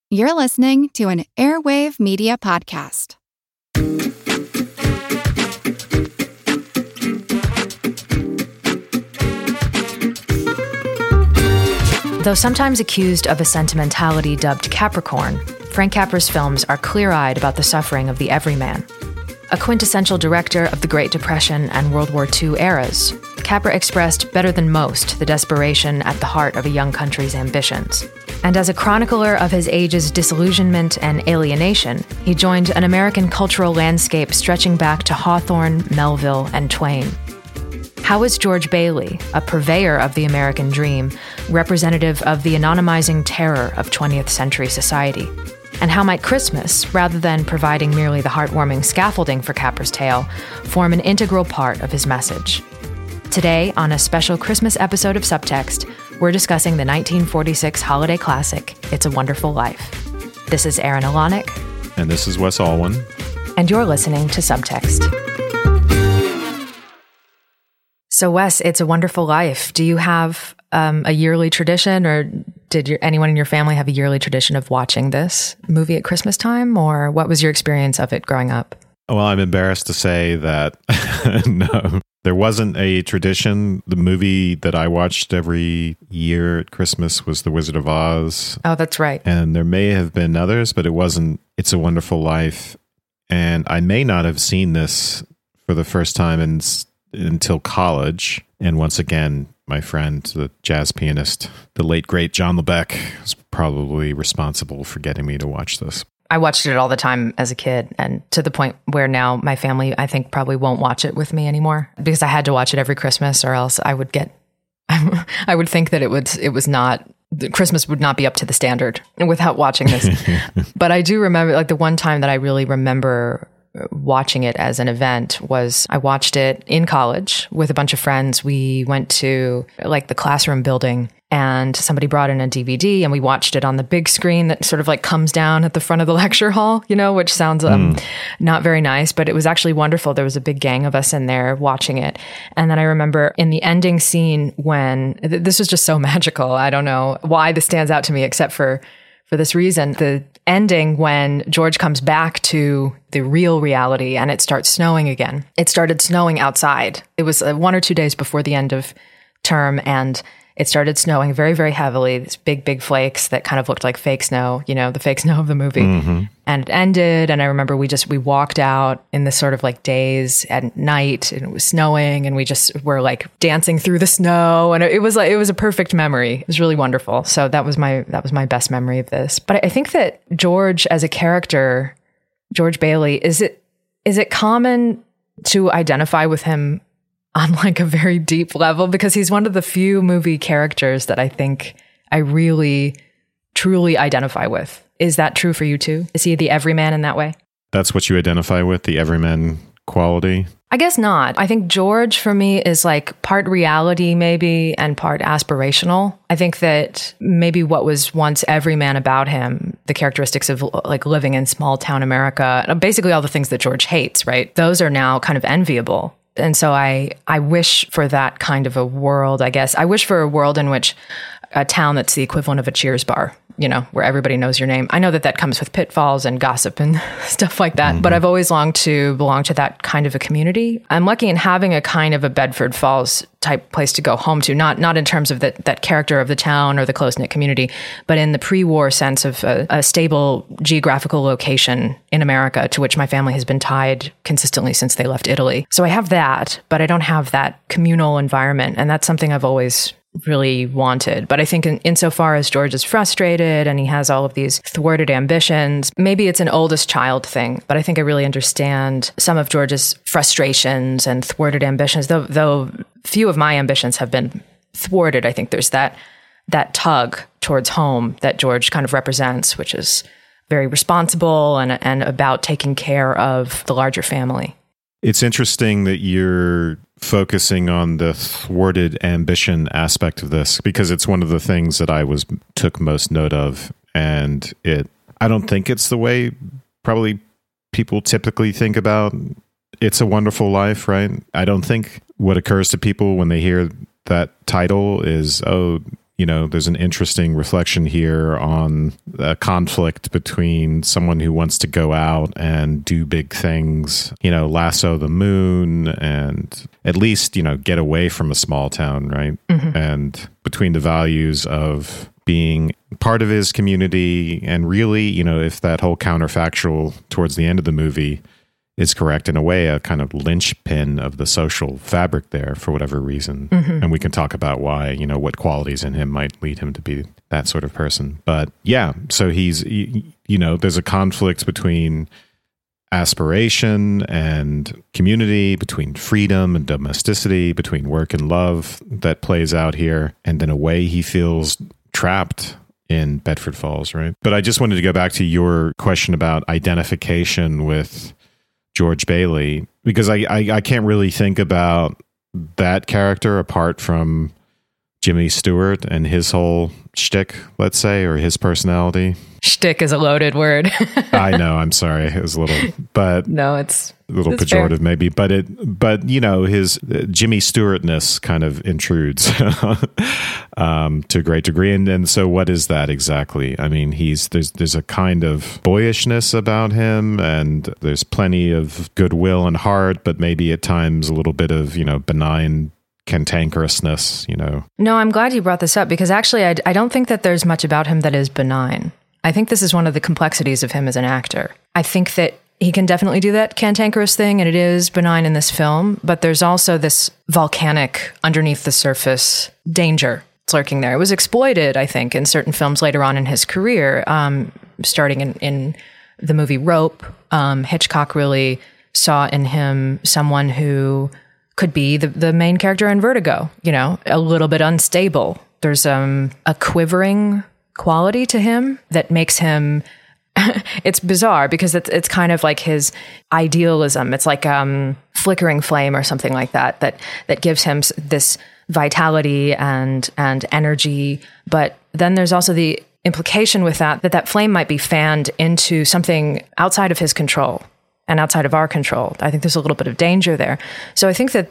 You're listening to an Airwave Media Podcast. Though sometimes accused of a sentimentality dubbed Capricorn, Frank Capra's films are clear-eyed about the suffering of the everyman. A quintessential director of the Great Depression and World War II eras, Capra expressed better than most the desperation at the heart of a young country's ambitions. And as a chronicler of his age's disillusionment and alienation, he joined an American cultural landscape stretching back to Hawthorne, Melville, and Twain. How is George Bailey, a purveyor of the American dream, representative of the anonymizing terror of 20th century society? And how might Christmas, rather than providing merely the heartwarming scaffolding for Capra's tale, form an integral part of his message? Today, on a special Christmas episode of Subtext, we're discussing the 1946 holiday classic, It's a Wonderful Life. This is Erin Alanik. And this is Wes Alwan. And you're listening to Subtext. So Wes, It's a Wonderful Life. Do you have a yearly tradition, or did anyone in your family have a yearly tradition of watching this movie at Christmas time, or what was your experience of it growing up? Well, I'm embarrassed to say that no, there wasn't a tradition. The movie that I watched every year at Christmas was The Wizard of Oz. Oh, that's right. And there may have been others, but it wasn't It's a Wonderful Life. And I may not have seen this for the first time until college. And once again, my friend, the jazz pianist, the late, great John LeBecq, was probably responsible for getting me to watch this. I watched it all the time as a kid, and to the point where now my family, I think, probably won't watch it with me anymore, because I had to watch it every Christmas, or else I would think that it was not, Christmas would not be up to the standard without watching this. But I do remember, like, the one time that I really remember watching it as an event was I watched it in college with a bunch of friends. We went to like the classroom building, and somebody brought in a DVD, and we watched it on the big screen that sort of like comes down at the front of the lecture hall, which sounds not very nice, but it was actually wonderful. There was a big gang of us in there watching it. And then I remember in the ending scene when this was just so magical. I don't know why this stands out to me, except for this reason. The ending when George comes back to the real reality and it starts snowing again. It started snowing outside. It was 1 or 2 days before the end of term, and it started snowing very, very heavily. These big, big flakes that kind of looked like fake snow, the fake snow of the movie. Mm-hmm. And it ended, and I remember we walked out in this sort of like daze at night, and it was snowing, and we just were like dancing through the snow, and it was a perfect memory. It was really wonderful. So that was my best memory of this. But I think that George as a character, George Bailey, is it common to identify with him on like a very deep level? Because he's one of the few movie characters that I think I really, truly identify with. Is that true for you too? Is he the everyman in that way? That's what you identify with, the everyman quality? I guess not. I think George for me is like part reality maybe and part aspirational. I think that maybe what was once everyman about him, the characteristics of like living in small town America, basically all the things that George hates, right? Those are now kind of enviable. And so I wish for that kind of a world, I guess. I wish for a world in which a town that's the equivalent of a Cheers bar, where everybody knows your name. I know that comes with pitfalls and gossip and stuff like that, but I've always longed to belong to that kind of a community. I'm lucky in having a kind of a Bedford Falls type place to go home to, not in terms of that character of the town or the close-knit community, but in the pre-war sense of a stable geographical location in America to which my family has been tied consistently since they left Italy. So I have that, but I don't have that communal environment, and that's something I've always really wanted. But I think insofar as George is frustrated and he has all of these thwarted ambitions, maybe it's an oldest child thing, but I think I really understand some of George's frustrations and thwarted ambitions, though few of my ambitions have been thwarted. I think there's that tug towards home that George kind of represents, which is very responsible and about taking care of the larger family. It's interesting that you're focusing on the thwarted ambition aspect of this, because it's one of the things that I took most note of, and I don't think it's the way probably people typically think about It's a Wonderful Life, right? I don't think what occurs to people when they hear that title is, there's an interesting reflection here on a conflict between someone who wants to go out and do big things, lasso the moon and at least, get away from a small town, right? Mm-hmm. And between the values of being part of his community and really, if that whole counterfactual towards the end of the movie is correct, in a way, a kind of linchpin of the social fabric there for whatever reason. Mm-hmm. And we can talk about why, what qualities in him might lead him to be that sort of person. But yeah, so he's, there's a conflict between aspiration and community, between freedom and domesticity, between work and love that plays out here. And in a way, he feels trapped in Bedford Falls, right? But I just wanted to go back to your question about identification with George Bailey, because I can't really think about that character apart from Jimmy Stewart and his whole shtick, let's say, or his personality. Shtick is a loaded word. I know. I'm sorry. It was a little, but no, it's a little pejorative, fair. Maybe. But his Jimmy Stewartness kind of intrudes to a great degree. And so, what is that exactly? I mean, there's a kind of boyishness about him, and there's plenty of goodwill and heart, but maybe at times a little bit of benign cantankerousness. No, I'm glad you brought this up, because actually, I don't think that there's much about him that is benign. I think this is one of the complexities of him as an actor. I think that he can definitely do that cantankerous thing, and it is benign in this film, but there's also this volcanic, underneath the surface danger lurking there. It was exploited, I think, in certain films later on in his career, starting in the movie Rope. Hitchcock really saw in him someone who could be the main character in Vertigo, a little bit unstable. There's a quivering quality to him that makes him it's bizarre, because it's kind of like his idealism. It's like flickering flame or something like that gives him this vitality and energy. But then there's also the implication with that flame might be fanned into something outside of his control and outside of our control. I think there's a little bit of danger there. So I think that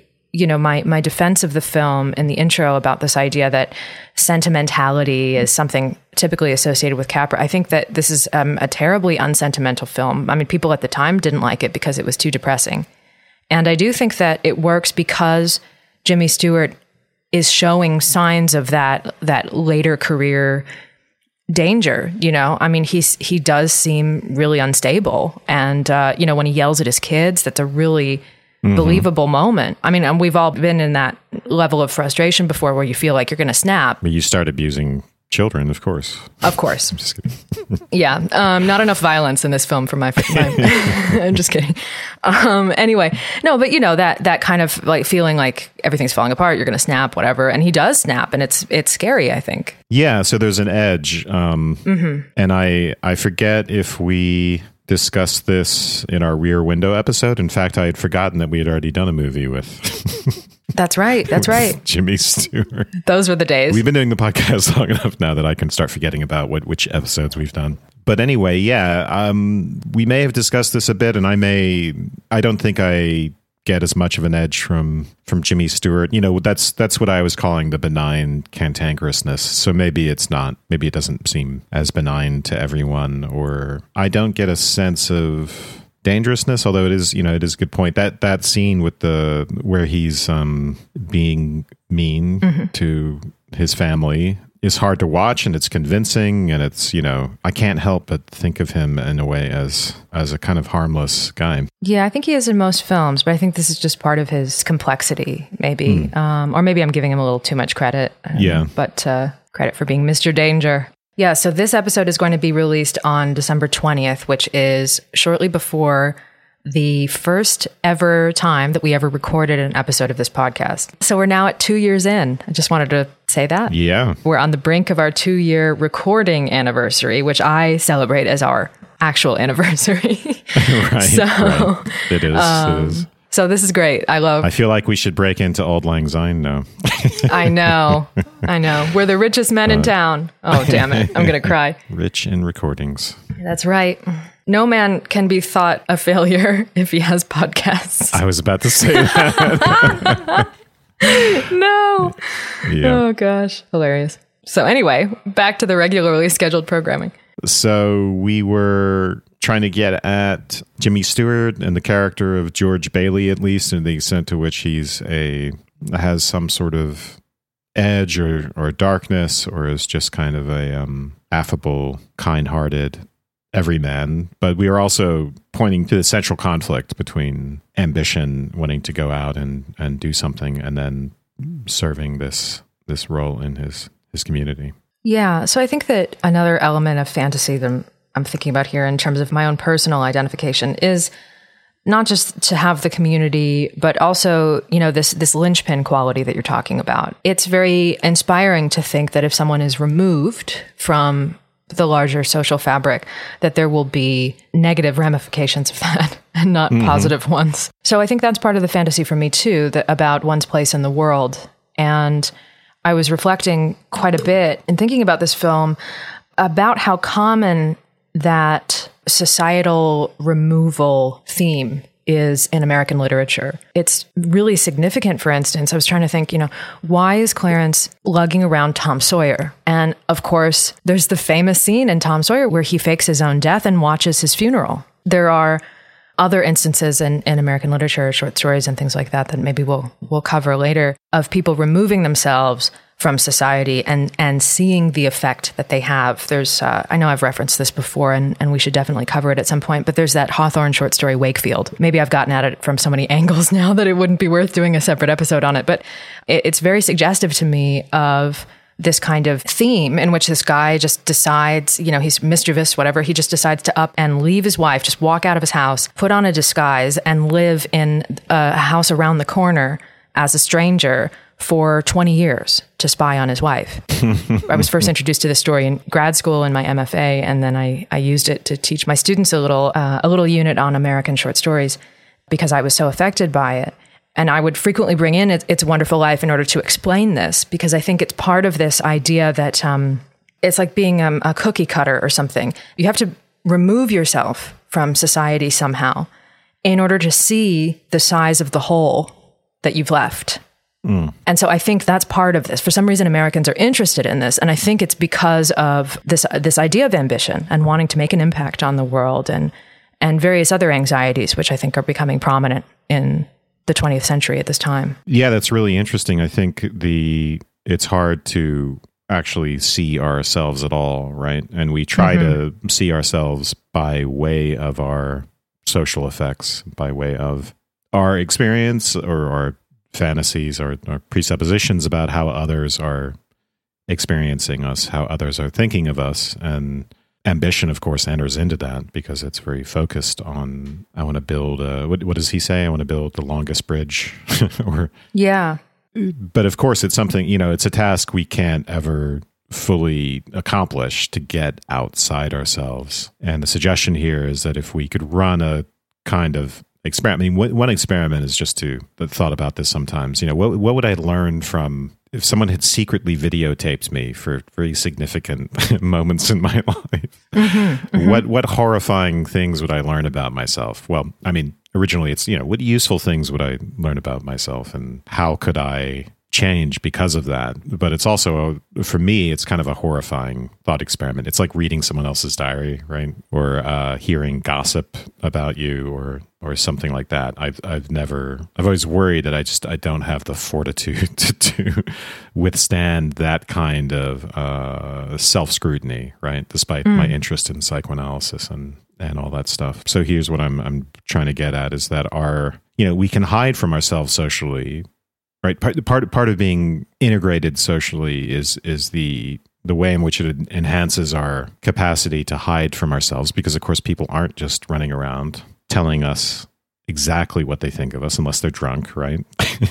my defense of the film in the intro about this idea that sentimentality is something typically associated with Capra, I think that this is a terribly unsentimental film. I mean, people at the time didn't like it because it was too depressing. And I do think that it works because Jimmy Stewart is showing signs of that later career danger. I mean, he does seem really unstable. And, when he yells at his kids, that's a really believable moment. I mean, and we've all been in that level of frustration before where you feel like you're going to snap. But you start abusing children, of course. Of course. I'm just kidding. Yeah. Not enough violence in this film for my I'm just kidding. Anyway, no, but that kind of like feeling like everything's falling apart, you're going to snap, whatever. And he does snap, and it's scary, I think. Yeah. So there's an edge. And I forget if we discussed this in our Rear Window episode. In fact, I had forgotten that we had already done a movie with That's right. Jimmy Stewart. Those were the days. We've been doing the podcast long enough now that I can start forgetting about which episodes we've done. But anyway, yeah, we may have discussed this a bit, and I don't think I get as much of an edge from Jimmy Stewart. That's what I was calling the benign cantankerousness. So maybe it doesn't seem as benign to everyone, or I don't get a sense of dangerousness, although it is a good point. That scene with where he's being mean to his family is hard to watch, and it's convincing, and it's, I can't help but think of him in a way as a kind of harmless guy. Yeah, I think he is in most films, but I think this is just part of his complexity, maybe. Or maybe I'm giving him a little too much credit. But credit for being Mr. Danger. Yeah, so this episode is going to be released on December 20th, which is shortly before the first ever time that we ever recorded an episode of this podcast. So we're now at 2 years in. I just wanted to say that. Yeah. We're on the brink of our 2-year recording anniversary, which I celebrate as our actual anniversary. Right. It is. So this is great. I feel like we should break into Auld Lang Syne now. I know. We're the richest men in town. Oh, damn it. I'm going to cry. Rich in recordings. That's right. No man can be thought a failure if he has podcasts. I was about to say that. No. Yeah. Oh, gosh. Hilarious. So anyway, back to the regularly scheduled programming. So we were trying to get at Jimmy Stewart and the character of George Bailey, at least, and the extent to which has some sort of edge or darkness, or is just kind of a affable, kind-hearted everyman. But we are also pointing to the central conflict between ambition, wanting to go out and do something, and then serving this role in his community. Yeah. So I think that another element of fantasy that I'm thinking about here in terms of my own personal identification is not just to have the community, but also, this linchpin quality that you're talking about. It's very inspiring to think that if someone is removed from the larger social fabric, that there will be negative ramifications of that and not positive ones. So I think that's part of the fantasy for me too, about one's place in the world. And I was reflecting quite a bit in thinking about this film about how common that societal removal theme is in American literature. It's really significant. For instance, I was trying to think, why is Clarence lugging around Tom Sawyer? And of course, there's the famous scene in Tom Sawyer where he fakes his own death and watches his funeral. There are other instances in American literature, short stories and things like that maybe we'll cover later, of people removing themselves from society and seeing the effect that they have. There's, I know I've referenced this before and we should definitely cover it at some point, but there's that Hawthorne short story, Wakefield. Maybe I've gotten at it from so many angles now that it wouldn't be worth doing a separate episode on it, but it's very suggestive to me of this kind of theme in which this guy just decides, he's mischievous, whatever. He just decides to up and leave his wife, just walk out of his house, put on a disguise and live in a house around the corner as a stranger for 20 years to spy on his wife. I was first introduced to this story in grad school in my MFA, and then I used it to teach my students a little unit on American short stories because I was so affected by it. And I would frequently bring in It's a Wonderful Life in order to explain this, because I think it's part of this idea that it's like being a cookie cutter or something. You have to remove yourself from society somehow in order to see the size of the hole that you've left. And so I think that's part of this. For some reason, Americans are interested in this. And I think it's because of this idea of ambition and wanting to make an impact on the world and various other anxieties, which I think are becoming prominent in the 20th century at this time. Yeah, that's really interesting. I think it's hard to actually see ourselves at all, right? And we try to see ourselves by way of our social effects, by way of our experience or our fantasies or presuppositions about how others are experiencing us, how others are thinking of us. And ambition, of course, enters into that because it's very focused on, I want to build, what does he say? I want to build the longest bridge. Yeah. But of course, it's something, it's a task we can't ever fully accomplish to get outside ourselves. And the suggestion here is that if we could run a kind of experiment, I mean, one experiment is just to thought about this sometimes, what would I learn from if someone had secretly videotaped me for very significant moments in my life? What horrifying things would I learn about myself? Well, I mean, originally it's, what useful things would I learn about myself and how could I change because of that? But it's also, for me, it's kind of a horrifying thought experiment. It's like reading someone else's diary, right? Or hearing gossip about you or something like that. I've always worried that I don't have the fortitude to withstand that kind of self-scrutiny, right? Despite my interest in psychoanalysis and all that stuff. So here's what I'm trying to get at is that we can hide from ourselves socially, right? Part of being integrated socially is the way in which it enhances our capacity to hide from ourselves, because of course people aren't just running around telling us exactly what they think of us unless they're drunk, right?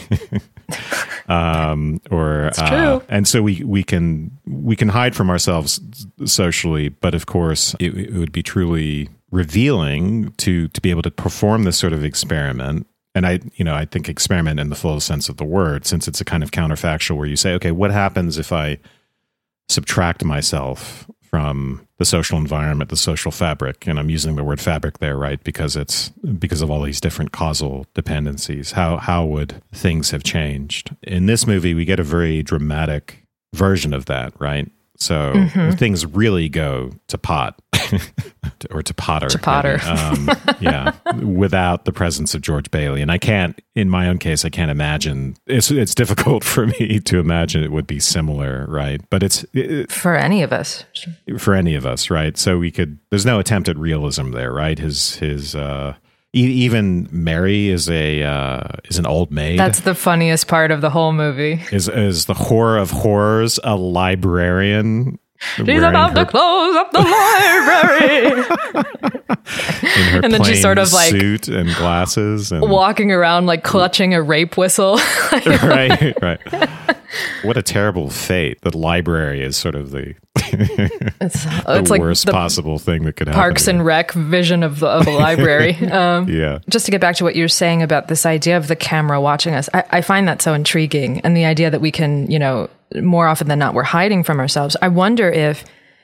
It's true. And so we can hide from ourselves socially, but of course it would be truly revealing to be able to perform this sort of experiment. And I think experiment in the full sense of the word, since it's a kind of counterfactual where you say, okay, what happens if I subtract myself from the social environment, the social fabric. And I'm using the word fabric there, right? Because of all these different causal dependencies. How would things have changed? In this movie, we get a very dramatic version of that, right? So things really go to pot or to Potter. To Potter. Yeah. Without the presence of George Bailey. And in my own case, I can't imagine. It's difficult for me to imagine it would be similar, right? But for any of us. For any of us, right? So there's no attempt at realism there, right? Even Mary is an old maid. That's the funniest part of the whole movie. Is the horror of horrors a librarian? She's about to close up the library. In her and then she's sort of like suit and glasses and walking around like clutching a rape whistle. Right. What a terrible fate. The library is sort of the it's like worst possible thing that could happen. Parks and Rec vision of a library. Yeah. Just to get back to what you're saying about this idea of the camera watching us, I find that so intriguing. And the idea that we can, more often than not, we're hiding from ourselves. I wonder if,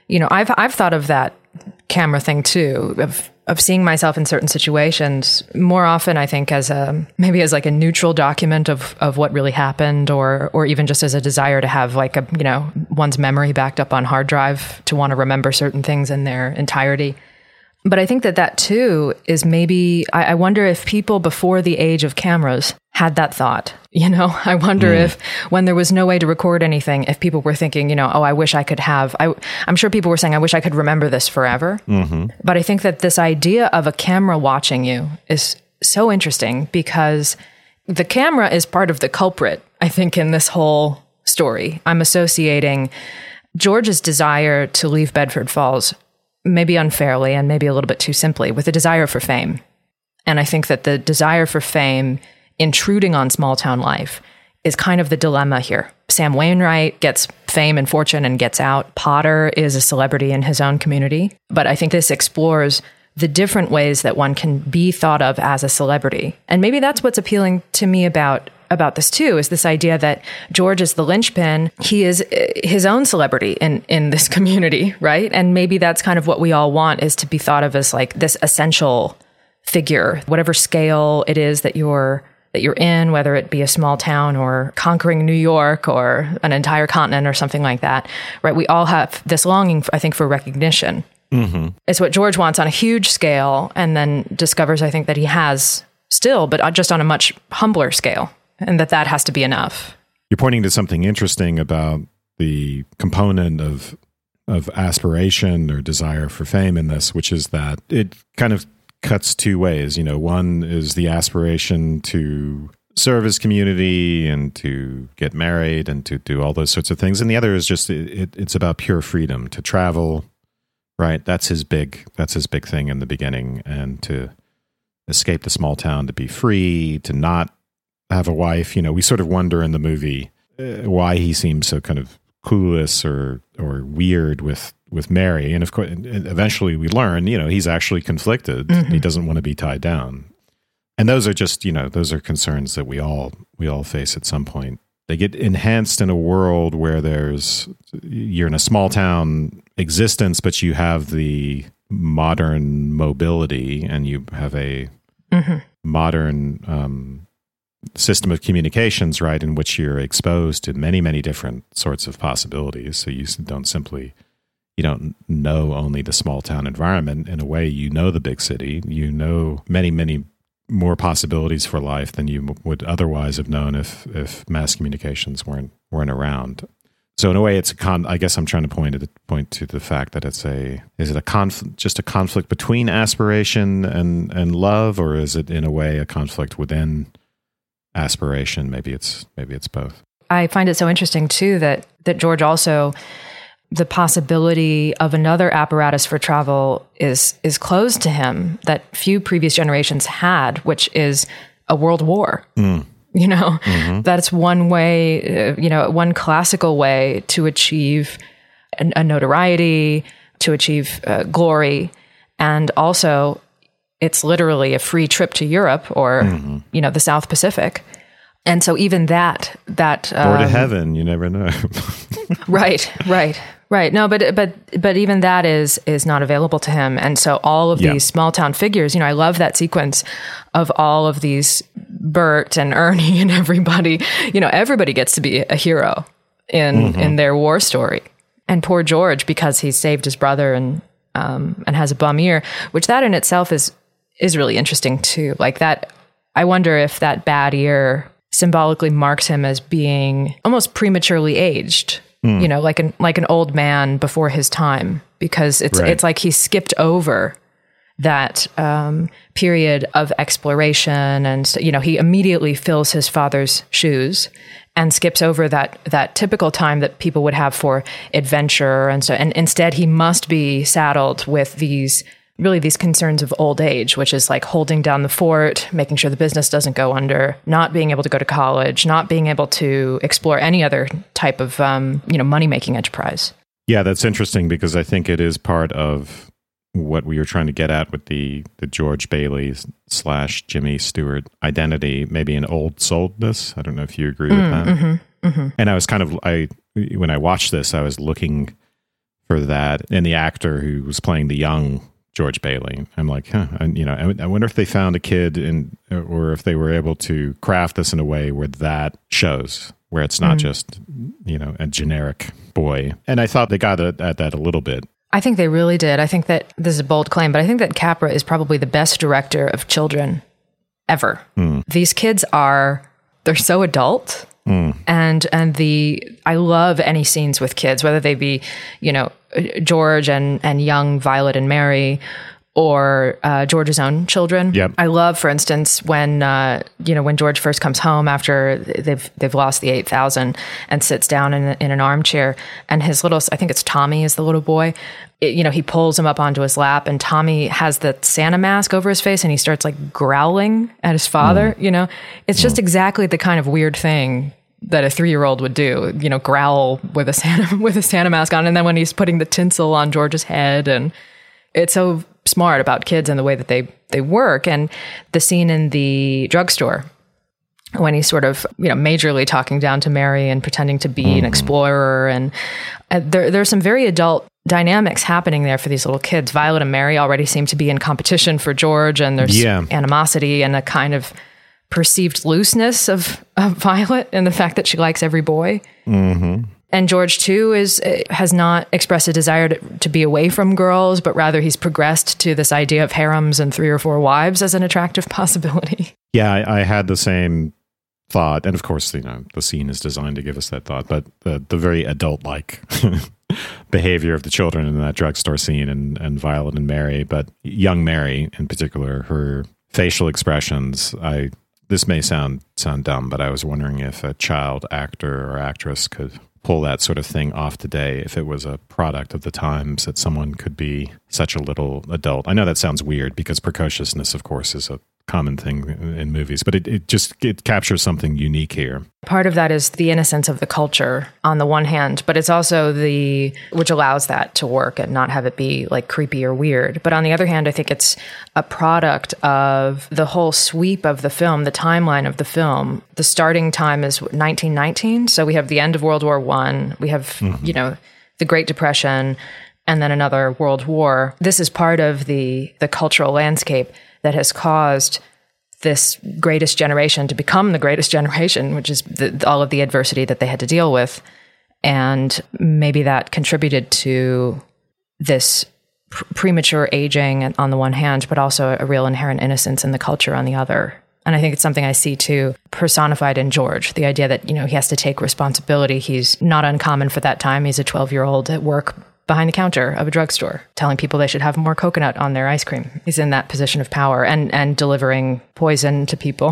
I've thought of that camera thing too, of seeing myself in certain situations more often, I think, as maybe as like a neutral document of what really happened, or even just as a desire to have like one's memory backed up on hard drive to want to remember certain things in their entirety. But I think that too is maybe, I wonder if people before the age of cameras had that thought. I wonder if when there was no way to record anything, if people were thinking, I wish I could have, I'm sure people were saying, I wish I could remember this forever. Mm-hmm. But I think that this idea of a camera watching you is so interesting because the camera is part of the culprit, I think, in this whole story. I'm associating George's desire to leave Bedford Falls, maybe unfairly and maybe a little bit too simply, with a desire for fame. And I think that the desire for fame intruding on small town life is kind of the dilemma here. Sam Wainwright gets fame and fortune and gets out. Potter is a celebrity in his own community. But I think this explores the different ways that one can be thought of as a celebrity. And maybe that's what's appealing to me about this too, is this idea that George is the linchpin. He is his own celebrity in this community, right? And maybe that's kind of what we all want, is to be thought of as like this essential figure, whatever scale it is that you're in, whether it be a small town or conquering New York or an entire continent or something like that, right? We all have this longing, I think, for recognition. Mm-hmm. It's what George wants on a huge scale, and then discovers, I think, that he has still, but just on a much humbler scale. And that has to be enough. You're pointing to something interesting about the component of aspiration or desire for fame in this, which is that it kind of cuts two ways. One is the aspiration to serve his community and to get married and to do all those sorts of things. And the other is just it's about pure freedom to travel, right? That's his big thing in the beginning, and to escape the small town, to be free, to not have a wife. We sort of wonder in the movie why he seems so kind of clueless or weird with Mary. And of course, eventually we learn, he's actually conflicted. Mm-hmm. He doesn't want to be tied down. And those are just, those are concerns that we all face at some point. They get enhanced in a world where you're in a small town existence, but you have the modern mobility and you have a modern system of communications, right, in which you're exposed to many, many different sorts of possibilities. So you don't know only the small town environment. In a way, the big city. You know many, many more possibilities for life than you would otherwise have known if mass communications weren't around. So in a way, I guess I'm trying to point to the fact that is it a conflict, just a conflict between aspiration and love, or is it in a way a conflict within aspiration? Maybe it's both. I find it so interesting too that George also, the possibility of another apparatus for travel is closed to him that few previous generations had, which is a world war. That's one way, one classical way to achieve a notoriety, to achieve glory. And also, it's literally a free trip to Europe or, the South Pacific. And so even that or to heaven, you never know. Right. Right. No, but even that is not available to him. And so all of these small town figures, I love that sequence of all of these Bert and Ernie and everybody, everybody gets to be a hero in their war story. And poor George, because he saved his brother and has a bum ear, which that in itself is really interesting too. Like that, I wonder if that bad ear symbolically marks him as being almost prematurely aged. Like an old man before his time, because it's like he skipped over that period of exploration, and he immediately fills his father's shoes and skips over that typical time that people would have for adventure, and instead he must be saddled with these concerns of old age, which is like holding down the fort, making sure the business doesn't go under, not being able to go to college, not being able to explore any other type of, money-making enterprise. Yeah, that's interesting because I think it is part of what we were trying to get at with the George Bailey / Jimmy Stewart identity, maybe an old souledness. I don't know if you agree with that. Mm-hmm, mm-hmm. And I was when I watched this, I was looking for that in the actor who was playing the young George Bailey. I'm like, I wonder if they found a kid or if they were able to craft this in a way where that shows, where it's not just, a generic boy. And I thought they got at that a little bit. I think they really did. I think that this is a bold claim, but I think that Capra is probably the best director of children ever. These kids they're so adult. And I love any scenes with kids, whether they be, George and young Violet and Mary, or George's own children. Yep. I love, for instance, when George first comes home after they've lost the 8,000 and sits down in an armchair, and his little, I think it's Tommy is the little boy, he pulls him up onto his lap, and Tommy has the Santa mask over his face, and he starts like growling at his father. It's just exactly the kind of weird thing that a 3-year-old would do, growl with a Santa mask on. And then when he's putting the tinsel on George's head, and it's so smart about kids and the way that they work. And the scene in the drugstore when he's sort of, majorly talking down to Mary and pretending to be an explorer. And there's some very adult dynamics happening there for these little kids. Violet and Mary already seem to be in competition for George, and there's animosity and a kind of perceived looseness of Violet and the fact that she likes every boy. Mm-hmm. And George, too, has not expressed a desire to be away from girls, but rather he's progressed to this idea of harems and 3 or 4 wives as an attractive possibility. Yeah, I had the same thought. And of course, the scene is designed to give us that thought, but the very adult-like behavior of the children in that drugstore scene and Violet and Mary, but young Mary in particular, her facial expressions, this may sound dumb, but I was wondering if a child actor or actress could pull that sort of thing off today, if it was a product of the times that someone could be such a little adult. I know that sounds weird because precociousness, of course, is a common thing in movies, but it captures something unique here. Part of that is the innocence of the culture on the one hand, but it's also which allows that to work and not have it be like creepy or weird. But on the other hand, I think it's a product of the whole sweep of the film, the timeline of the film. The starting time is 1919. So we have the end of World War I. We have, the Great Depression, and then another World War. This is part of the cultural landscape that has caused this greatest generation to become the greatest generation, which is all of the adversity that they had to deal with. And maybe that contributed to this premature aging on the one hand, but also a real inherent innocence in the culture on the other. And I think it's something I see too personified in George, the idea that, he has to take responsibility. He's not uncommon for that time. He's a 12-year-old at work behind the counter of a drugstore, telling people they should have more coconut on their ice cream. He's in that position of power and delivering poison to people.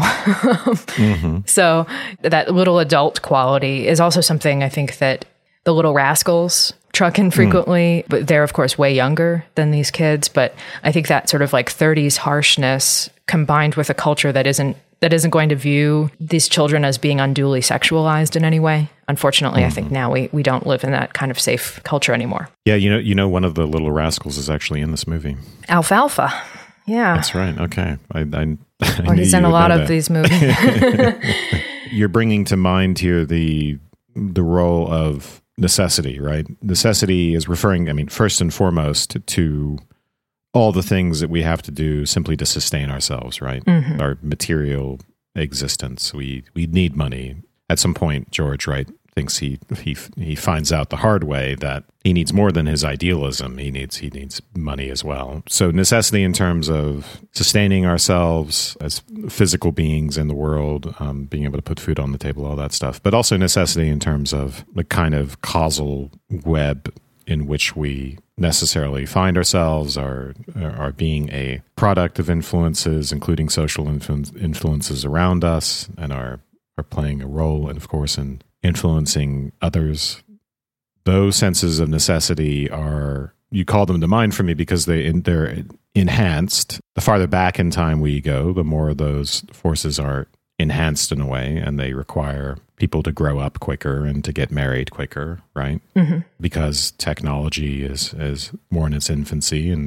So that little adult quality is also something I think that the Little Rascals truck in frequently, but they're of course way younger than these kids. But I think that sort of like 30s harshness combined with a culture that isn't going to view these children as being unduly sexualized in any way. Unfortunately, I think now we don't live in that kind of safe culture anymore. Yeah, you know, one of the Little Rascals is actually in this movie. Alfalfa. Yeah. That's right. Okay. Or he's in a lot of these movies. You're bringing to mind here the role of necessity, right? Necessity is referring, I mean, first and foremost to all the things that we have to do simply to sustain ourselves, right? Mm-hmm. Our material existence. We need money. At some point, George, right, thinks he finds out the hard way that he needs more than his idealism. He needs money as well. So necessity in terms of sustaining ourselves as physical beings in the world, being able to put food on the table, all that stuff. But also necessity in terms of the kind of causal web in which we necessarily find ourselves, are being a product of influences, including social influences around us, and are playing a role, and of course, in influencing others. Those senses of necessity are, you call them to mind for me because they're enhanced. The farther back in time we go, the more those forces are enhanced in a way, and they require people to grow up quicker and to get married quicker, right? Mm-hmm. Because technology is more in its infancy, and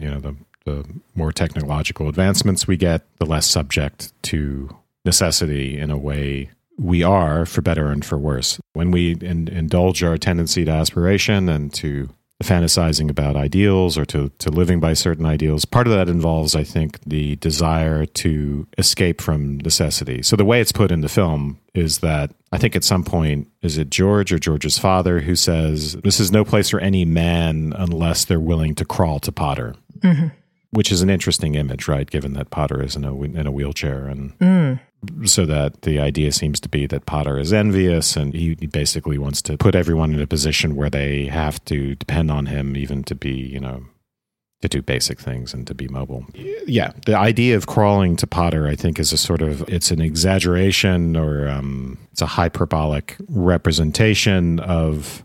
the more technological advancements we get, the less subject to necessity in a way we are, for better and for worse. When we indulge our tendency to aspiration and to fantasizing about ideals or to living by certain ideals, part of that involves, I think, the desire to escape from necessity. So the way it's put in the film is that, I think at some point, is it George or George's father who says, this is no place for any man unless they're willing to crawl to Potter. Mm-hmm. Which is an interesting image, right, given that Potter is in a wheelchair. And so that the idea seems to be that Potter is envious, and he basically wants to put everyone in a position where they have to depend on him even to be, to do basic things and to be mobile. Yeah, the idea of crawling to Potter, I think, is it's an exaggeration, or it's a hyperbolic representation of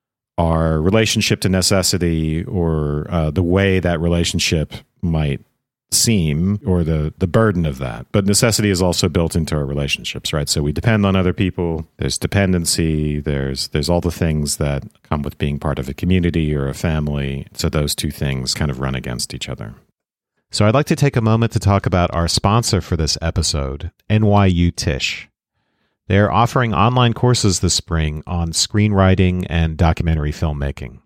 our relationship to necessity, or the way that relationship might seem, or the burden of that. But necessity is also built into our relationships, right? So we depend on other people. There's dependency. There's all the things that come with being part of a community or a family. So those two things kind of run against each other. So I'd like to take a moment to talk about our sponsor for this episode, NYU Tisch. They're offering online courses this spring on screenwriting and documentary filmmaking.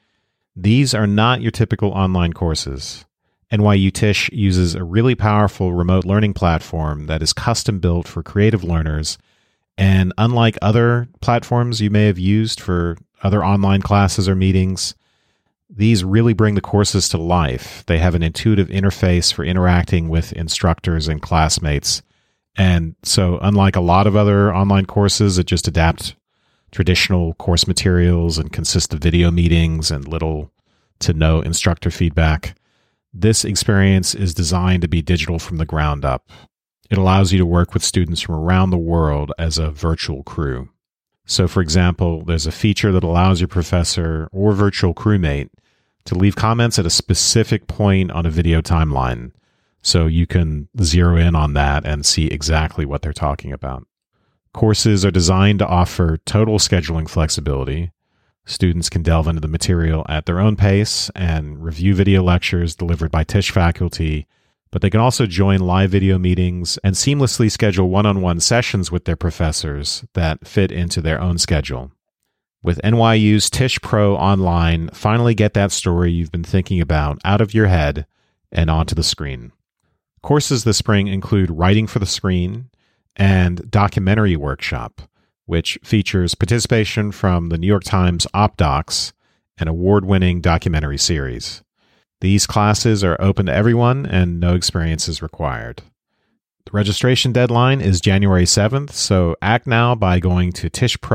These are not your typical online courses. NYU Tisch uses a really powerful remote learning platform that is custom built for creative learners, and unlike other platforms you may have used for other online classes or meetings, these really bring the courses to life. They have an intuitive interface for interacting with instructors and classmates. And so unlike a lot of other online courses that just adapt traditional course materials and consist of video meetings and little to no instructor feedback, this experience is designed to be digital from the ground up. It allows you to work with students from around the world as a virtual crew. So, for example, there's a feature that allows your professor or virtual crewmate to leave comments at a specific point on a video timeline, so you can zero in on that and see exactly what they're talking about. Courses are designed to offer total scheduling flexibility. Students can delve into the material at their own pace and review video lectures delivered by Tisch faculty, but they can also join live video meetings and seamlessly schedule one-on-one sessions with their professors that fit into their own schedule. With NYU's Tisch Pro Online, finally get that story you've been thinking about out of your head and onto the screen. Courses this spring include Writing for the Screen and Documentary Workshop, which features participation from the New York Times OpDocs, an award-winning documentary series. These classes are open to everyone and no experience is required. The registration deadline is January 7th, so act now by going to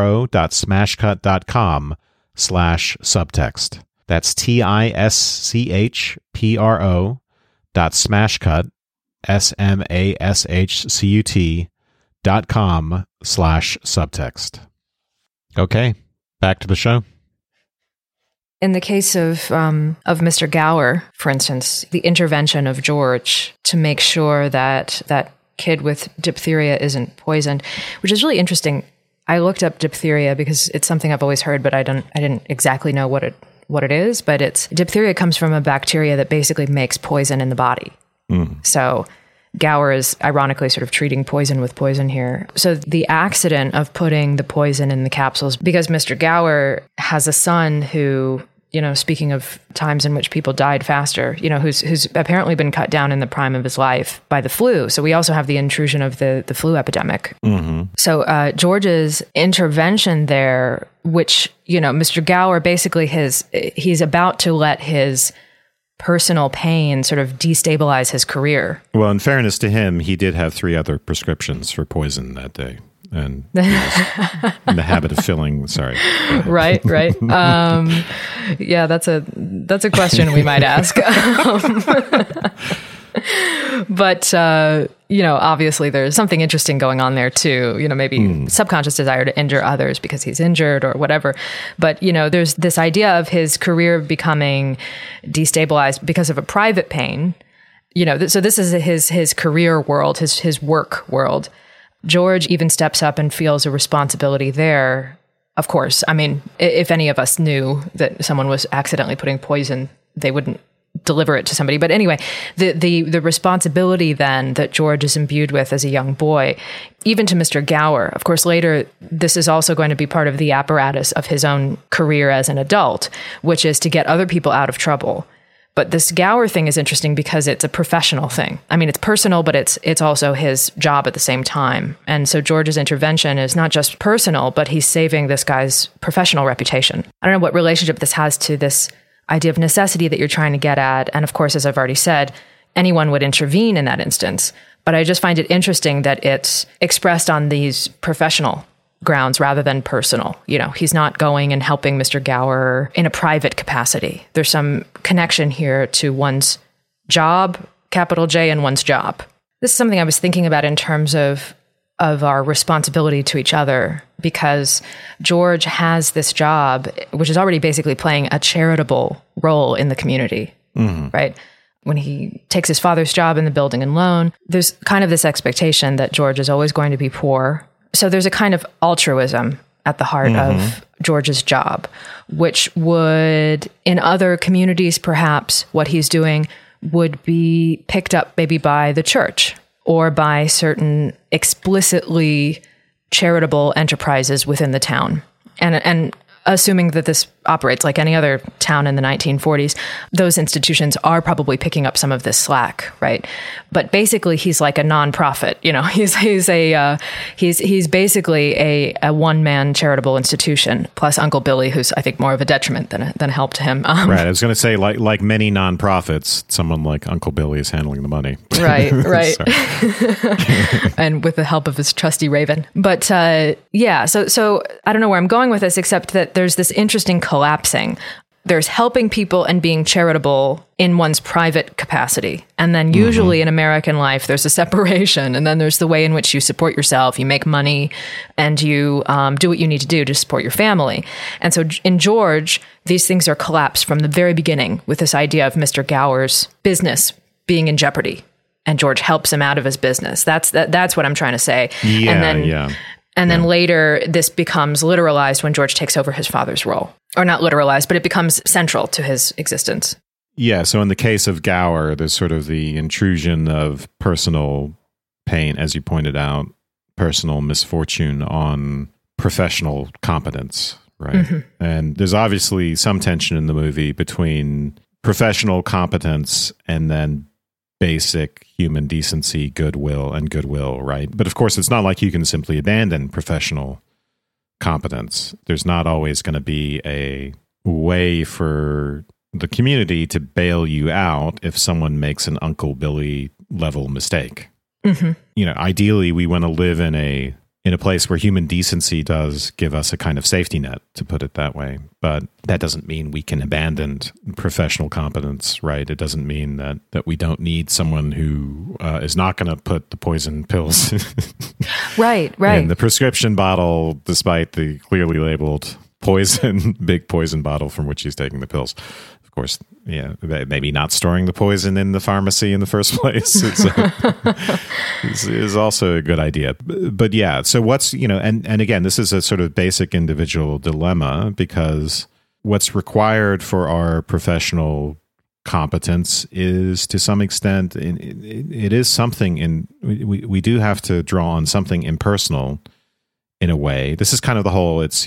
tishpro.smashcut.com/subtext. That's TISCHPRO.smashcut, SMASHCUT.com/subtext. Okay, back to the show. In the case of Mr. Gower, for instance, the intervention of George to make sure that that kid with diphtheria isn't poisoned, which is really interesting. I looked up diphtheria because it's something I've always heard, but I didn't exactly know what it is. But diphtheria comes from a bacteria that basically makes poison in the body. Mm. So Gower is ironically sort of treating poison with poison here. So the accident of putting the poison in the capsules, because Mr. Gower has a son who, speaking of times in which people died faster, who's apparently been cut down in the prime of his life by the flu. So we also have the intrusion of the flu epidemic. Mm-hmm. So George's intervention there, which, Mr. Gower basically he's about to let his personal pain sort of destabilize his career. Well, in fairness to him, he did have 3 other prescriptions for poison that day. And he was in the habit of filling. Sorry. Right. Yeah, that's a question we might ask. But obviously there's something interesting going on there too. Maybe subconscious desire to injure others because he's injured or whatever. But there's this idea of his career becoming destabilized because of a private pain. So this is his career world, his work world. George even steps up and feels a responsibility there. Of course, I mean, if any of us knew that someone was accidentally putting poison, they wouldn't deliver it to somebody. But anyway, the responsibility then that George is imbued with as a young boy, even to Mr. Gower, of course, later, this is also going to be part of the apparatus of his own career as an adult, which is to get other people out of trouble. But this Gower thing is interesting because it's a professional thing. I mean, it's personal, but it's also his job at the same time. And so George's intervention is not just personal, but he's saving this guy's professional reputation. I don't know what relationship this has to this idea of necessity that you're trying to get at. And of course, as I've already said, anyone would intervene in that instance. But I just find it interesting that it's expressed on these professional grounds rather than personal. He's not going and helping Mr. Gower in a private capacity. There's some connection here to one's job, capital J, and one's job. This is something I was thinking about in terms of our responsibility to each other, because George has this job, which is already basically playing a charitable role in the community, right? When he takes his father's job in the building and loan, there's kind of this expectation that George is always going to be poor. So there's a kind of altruism at the heart of George's job, which would, in other communities, perhaps what he's doing would be picked up maybe by the church or by certain explicitly charitable enterprises within the town. And assuming that this operates like any other town in the 1940s, those institutions are probably picking up some of this slack, right? But basically, he's like a nonprofit. He's basically a one-man charitable institution. Plus Uncle Billy, who's I think more of a detriment than a help to him. Right. I was going to say, like many nonprofits, someone like Uncle Billy is handling the money. Right. And with the help of his trusty Raven. But So I don't know where I'm going with this, except that there's this interesting collapsing. There's helping people and being charitable in one's private capacity. And then usually in American life, there's a separation. And then there's the way in which you support yourself. You make money and you do what you need to do to support your family. And so in George, these things are collapsed from the very beginning with this idea of Mr. Gower's business being in jeopardy. And George helps him out of his business. That's what I'm trying to say. And then later, this becomes literalized when George takes over his father's role. Or not literalized, but it becomes central to his existence. Yeah, so in the case of Gower, there's sort of the intrusion of personal pain, as you pointed out, personal misfortune on professional competence, right? And there's obviously some tension in the movie between professional competence and then basic human decency, goodwill, right? But of course, it's not like you can simply abandon professional competence. There's not always going to be a way for the community to bail you out if someone makes an Uncle Billy level mistake. Ideally, we want to live in a place where human decency does give us a kind of safety net, to put it that way. But that doesn't mean we can abandon professional competence, right? It doesn't mean that we don't need someone who is not going to put the poison pills right. in the prescription bottle, despite the clearly labeled big poison bottle from which he's taking the pills. Of course, maybe not storing the poison in the pharmacy in the first place is also a good idea. But yeah, so what's, and again, this is a sort of basic individual dilemma, because what's required for our professional competence is to some extent, it is something we do have to draw on something impersonal in a way. This is kind of the whole, it's,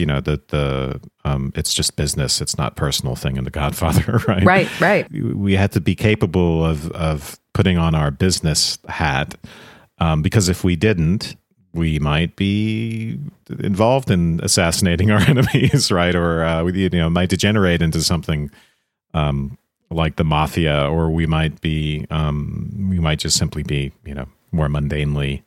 it's just business, it's not personal thing in The Godfather, right? Right. We had to be capable of putting on our business hat, because if we didn't, we might be involved in assassinating our enemies, right? Or might degenerate into something like the mafia, or we might just simply be, more mundanely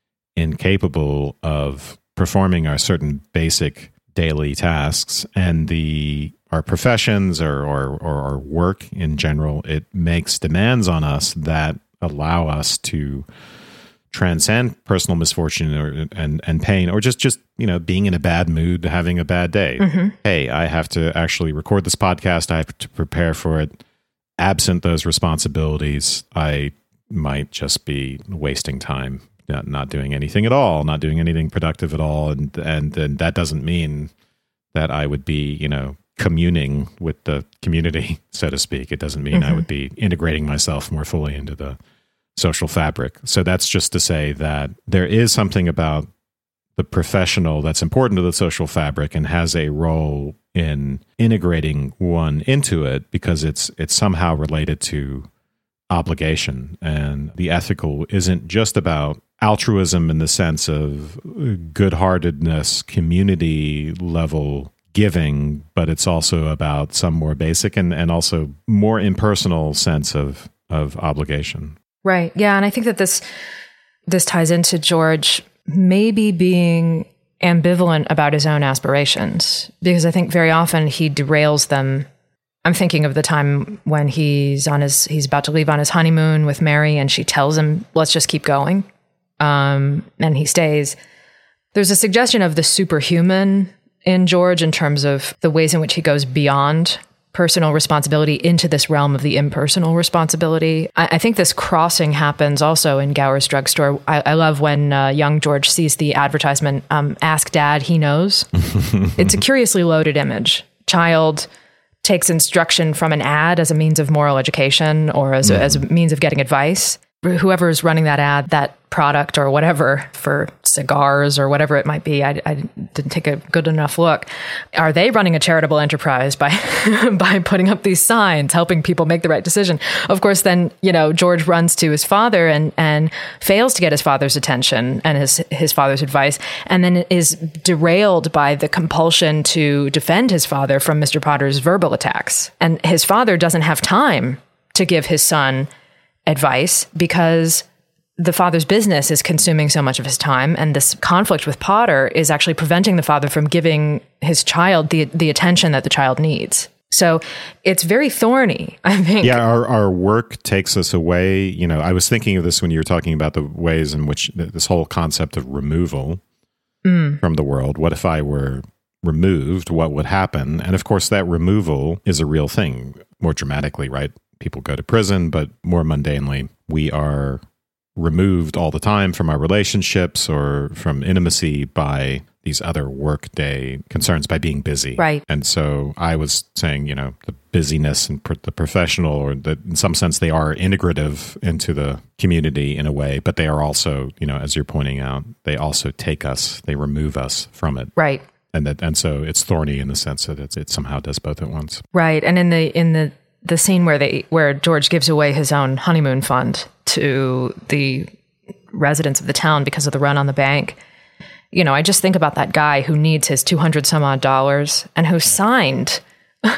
incapable of performing our certain basic daily tasks. And our professions or our work in general, it makes demands on us that allow us to transcend personal misfortune and pain, or just being in a bad mood, having a bad day. Mm-hmm. Hey, I have to actually record this podcast. I have to prepare for it. Absent those responsibilities, I might just be wasting time, not doing anything at all, not doing anything productive at all, and that doesn't mean that I would be communing with the community, so to speak. It doesn't mean I would be integrating myself more fully into the social fabric. So that's just to say that there is something about the professional that's important to the social fabric and has a role in integrating one into it, because it's somehow related to obligation. And the ethical isn't just about altruism in the sense of good-heartedness, community level giving, but it's also about some more basic and also more impersonal sense of obligation. Right. Yeah. And I think that this ties into George maybe being ambivalent about his own aspirations, because I think very often he derails them. I'm thinking of the time when he's about to leave on his honeymoon with Mary, and she tells him, let's just keep going. And he stays. There's a suggestion of the superhuman in George in terms of the ways in which he goes beyond personal responsibility into this realm of the impersonal responsibility. I think this crossing happens also in Gower's drugstore. I love when young George sees the advertisement, ask dad, he knows. It's a curiously loaded image. Child takes instruction from an ad as a means of moral education or as a means of getting advice. Whoever is running that ad, that product or whatever for cigars or whatever it might be, I didn't take a good enough look. Are they running a charitable enterprise by by putting up these signs, helping people make the right decision? Of course, then, George runs to his father and fails to get his father's attention and his father's advice, and then is derailed by the compulsion to defend his father from Mr. Potter's verbal attacks. And his father doesn't have time to give his son advice because the father's business is consuming so much of his time, and this conflict with Potter is actually preventing the father from giving his child the attention that the child needs. So it's very thorny, I think. Yeah, our work takes us away. I was thinking of this when you were talking about the ways in which this whole concept of removal from the world. What if I were removed? What would happen? And of course, that removal is a real thing, more dramatically, right? People go to prison, but more mundanely, we are removed all the time from our relationships or from intimacy by these other workday concerns, by being busy. Right. And so I was saying, the busyness and the professional, or that in some sense they are integrative into the community in a way, but they are also, as you're pointing out, they also they remove us from it. Right. And so it's thorny in the sense that it somehow does both at once. Right. And in the scene where George gives away his own honeymoon fund to the residents of the town because of the run on the bank, I just think about that guy who needs his $200 some odd and who signed an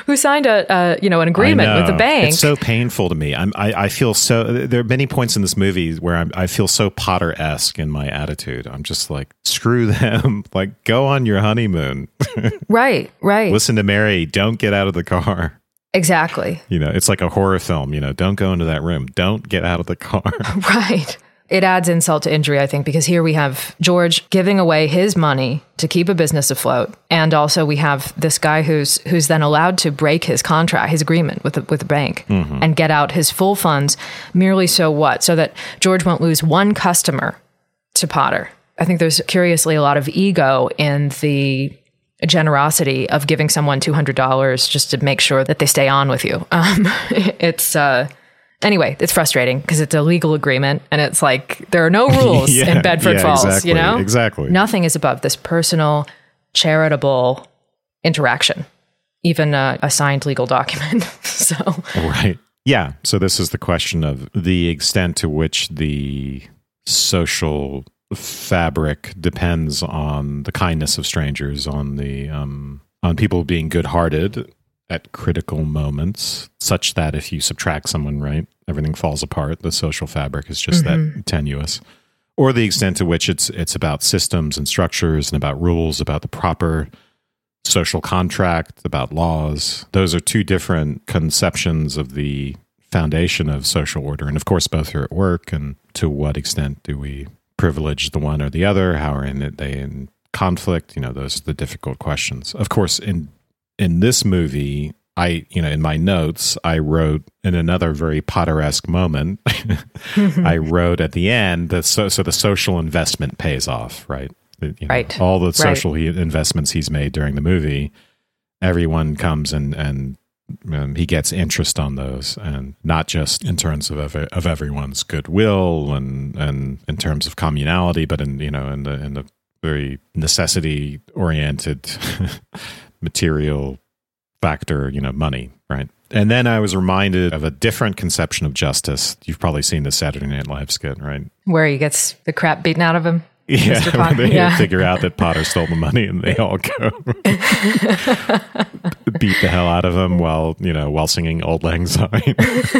agreement with the bank. It's so painful to me. I feel so. There are many points in this movie where I feel so Potter-esque in my attitude. I'm just like, screw them. Like, go on your honeymoon. Right. Listen to Mary. Don't get out of the car. Exactly. It's like a horror film, don't go into that room. Don't get out of the car. Right. It adds insult to injury, I think, because here we have George giving away his money to keep a business afloat. And also we have this guy who's then allowed to break his contract, his agreement with the bank and get out his full funds merely so that George won't lose one customer to Potter. I think there's curiously a lot of ego in generosity of giving someone $200 just to make sure that they stay on with you. Anyway, it's frustrating because it's a legal agreement and it's like there are no rules in Bedford Falls, exactly, you know? Exactly. Nothing is above this personal, charitable interaction, even a signed legal document. So right. Yeah. So this is the question of the extent to which the social fabric depends on the kindness of strangers, on the on people being good-hearted at critical moments, such that if you subtract someone, right, everything falls apart. The social fabric is just that tenuous. Or the extent to which it's about systems and structures and about rules, about the proper social contract, about laws. Those are two different conceptions of the foundation of social order. And of course, both are at work. And to what extent do we privilege the one or the other? How are they in conflict? You know, those are the difficult questions. Of course, in this movie, in my notes, I wrote in another very Potter-esque moment, I wrote at the end that so the social investment pays off, right? Right. All the social investments he's made during the movie, everyone comes and he gets interest on those, and not just in terms of everyone's goodwill and in terms of communality, but in the very necessity oriented material factor, money, right? And then I was reminded of a different conception of justice. You've probably seen the Saturday Night Live skit, right? Where he gets the crap beaten out of him. Yeah, they figure out that Potter stole the money, and they all go beat the hell out of him while singing Auld Lang Syne.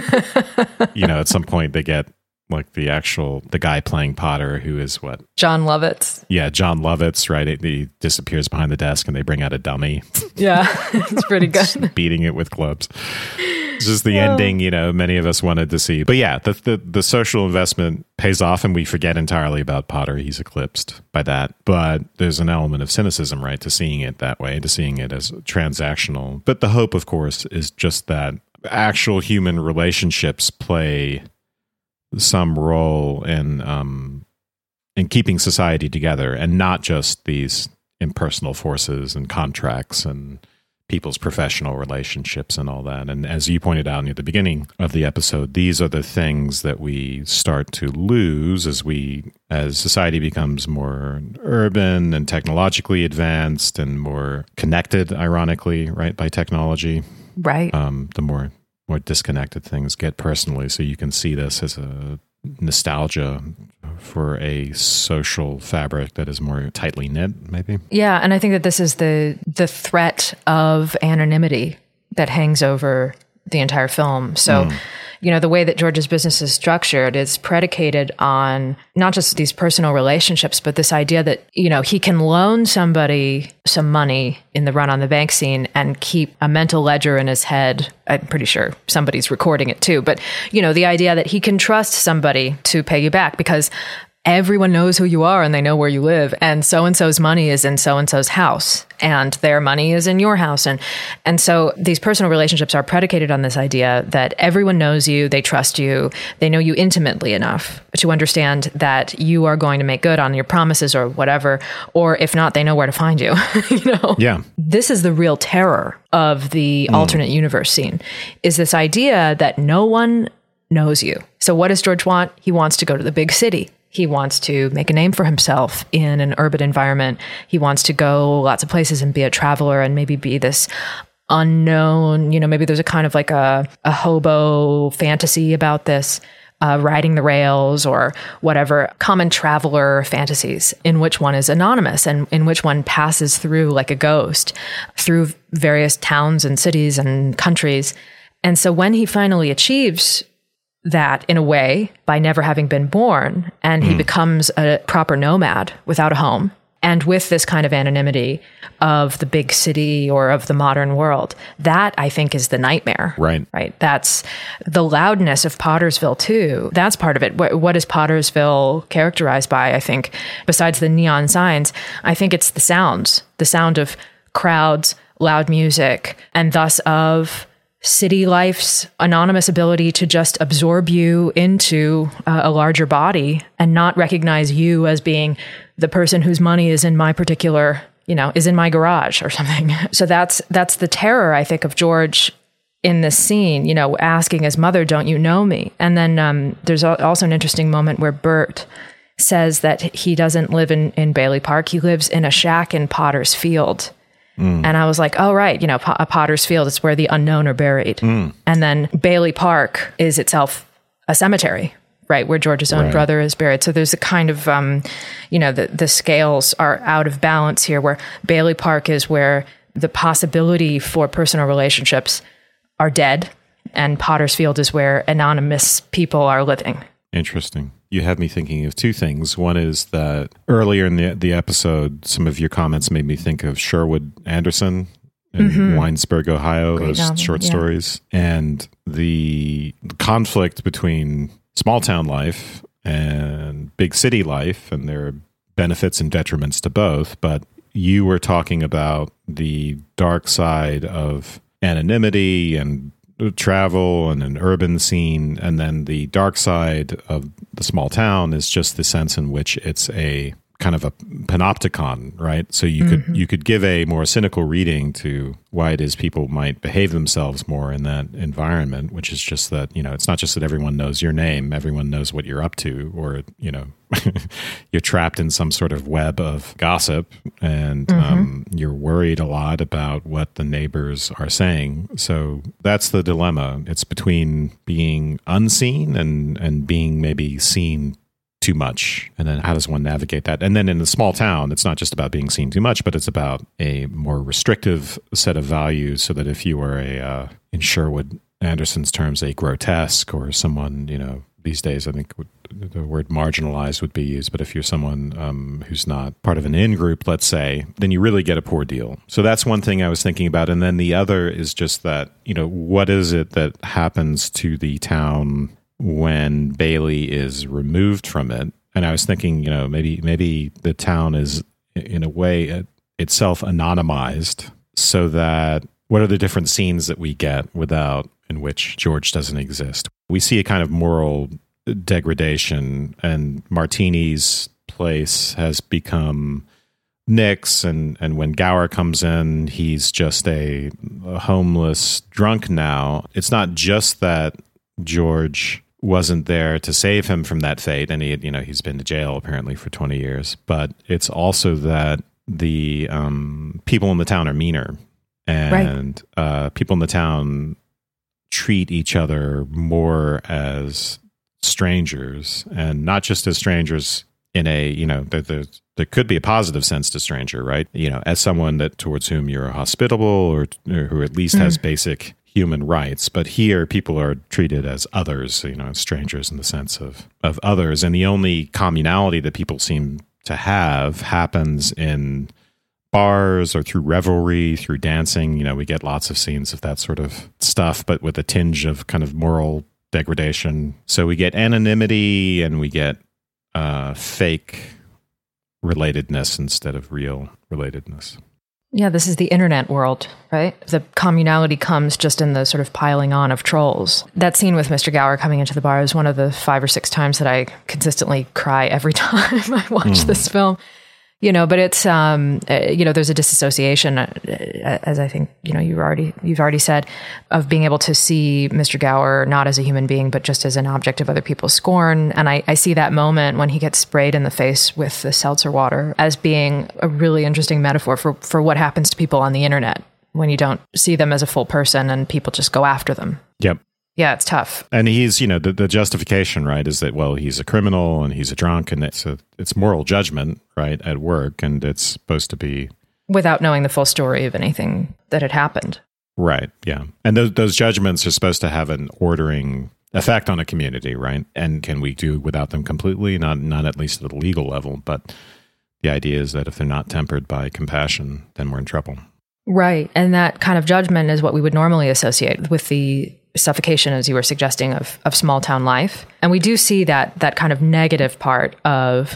At some point they get like the guy playing Potter, who is what? Jon Lovitz. Yeah, Jon Lovitz, right? He disappears behind the desk and they bring out a dummy. Yeah, it's pretty good. Beating it with clubs. It's just the ending, many of us wanted to see. But yeah, the social investment pays off, and we forget entirely about Potter. He's eclipsed by that. But there's an element of cynicism, right, to seeing it that way, to seeing it as transactional. But the hope, of course, is just that actual human relationships play some role in keeping society together, and not just these impersonal forces and contracts and people's professional relationships and all that. And as you pointed out near the beginning of the episode, these are the things that we start to lose as society becomes more urban and technologically advanced and more connected, ironically, right, by technology. Right. The more disconnected things get personally. So you can see this as a nostalgia for a social fabric that is more tightly knit, maybe. Yeah, and I think that this is the threat of anonymity that hangs over the entire film. So, the way that George's business is structured is predicated on not just these personal relationships, but this idea that, he can loan somebody some money in the run on the bank scene and keep a mental ledger in his head. I'm pretty sure somebody's recording it too. But, the idea that he can trust somebody to pay you back because everyone knows who you are and they know where you live, and so-and-so's money is in so-and-so's house and their money is in your house. And so these personal relationships are predicated on this idea that everyone knows you, they trust you, they know you intimately enough to understand that you are going to make good on your promises or whatever, or if not, they know where to find you. Yeah. This is the real terror of the alternate universe scene, is this idea that no one knows you. So what does George want? He wants to go to the big city. He wants to make a name for himself in an urban environment. He wants to go lots of places and be a traveler and maybe be this unknown, maybe there's a kind of like a hobo fantasy about this, riding the rails or whatever, common traveler fantasies in which one is anonymous and in which one passes through like a ghost through various towns and cities and countries. And so when he finally achieves that in a way by never having been born, and he becomes a proper nomad without a home, and with this kind of anonymity of the big city or of the modern world, that I think is the nightmare. Right. That's the loudness of Pottersville too. That's part of it. What is Pottersville characterized by? I think besides the neon signs, I think it's the sound of crowds, loud music, and thus of city life's anonymous ability to just absorb you into a larger body and not recognize you as being the person whose money is in my particular is in my garage or something. So that's the terror, I think, of George in this scene, asking his mother, don't you know me? And then there's also an interesting moment where Bert says that he doesn't live in Bailey Park. He lives in a shack in Potter's Field. And I was like, oh, right. A Potter's Field is where the unknown are buried. And then Bailey Park is itself a cemetery, right, where George's own brother is buried. So there's a kind of, the scales are out of balance here, where Bailey Park is where the possibility for personal relationships are dead, and Potter's Field is where anonymous people are living. Interesting. You have me thinking of two things. One is that earlier in the episode, some of your comments made me think of Sherwood Anderson in Winesburg, Ohio, Great those novel, short stories, and the conflict between small town life and big city life, and there are benefits and detriments to both. But you were talking about the dark side of anonymity and travel and an urban scene, and then the dark side of the small town is just the sense in which it's a kind of a panopticon, right? So you could give a more cynical reading to why it is people might behave themselves more in that environment, which is just that, it's not just that everyone knows your name, everyone knows what you're up to, or, you're trapped in some sort of web of gossip, and you're worried a lot about what the neighbors are saying. So that's the dilemma. It's between being unseen and being maybe seen too much. And then how does one navigate that? And then in the small town, it's not just about being seen too much, but it's about a more restrictive set of values, so that if you were in Sherwood Anderson's terms, a grotesque, or someone, these days I think the word marginalized would be used, but if you're someone who's not part of an in-group, let's say, then you really get a poor deal. So that's one thing I was thinking about. And then the other is just that, what is it that happens to the town when Bailey is removed from it? And I was thinking, maybe the town is in a way itself anonymized, so that what are the different scenes that we get in which George doesn't exist? We see a kind of moral degradation, and Martini's place has become Nick's, and when Gower comes in, he's just a homeless drunk now. It's not just that George wasn't there to save him from that fate, and he's been to jail apparently for 20 years, but it's also that the people in the town are meaner, and people in the town treat each other more as strangers, and not just as strangers in a, there could be a positive sense to stranger, right? As someone towards whom you're hospitable, or who at least has basic human rights. But here people are treated as others, strangers in the sense of others. And the only communality that people seem to have happens in bars or through revelry, through dancing. We get lots of scenes of that sort of stuff, but with a tinge of kind of moral degradation. So we get anonymity, and we get fake relatedness instead of real relatedness. Yeah, this is the internet world, right? The communality comes just in the sort of piling on of trolls. That scene with Mr. Gower coming into the bar is one of the 5 or 6 times that I consistently cry every time I watch this film. But it's, there's a disassociation, as I think, you've already said, of being able to see Mr. Gower not as a human being, but just as an object of other people's scorn. And I see that moment when he gets sprayed in the face with the seltzer water as being a really interesting metaphor for what happens to people on the internet when you don't see them as a full person and people just go after them. Yep. Yeah, it's tough. And he's, the justification, right, is that, well, he's a criminal and he's a drunk, and it's moral judgment, right, at work, and it's supposed to be... without knowing the full story of anything that had happened. Right, yeah. And those judgments are supposed to have an ordering effect on a community, right? And can we do without them completely? Not at least at a legal level, but the idea is that if they're not tempered by compassion, then we're in trouble. Right, and that kind of judgment is what we would normally associate with the suffocation, as you were suggesting, of small town life. And we do see that kind of negative part of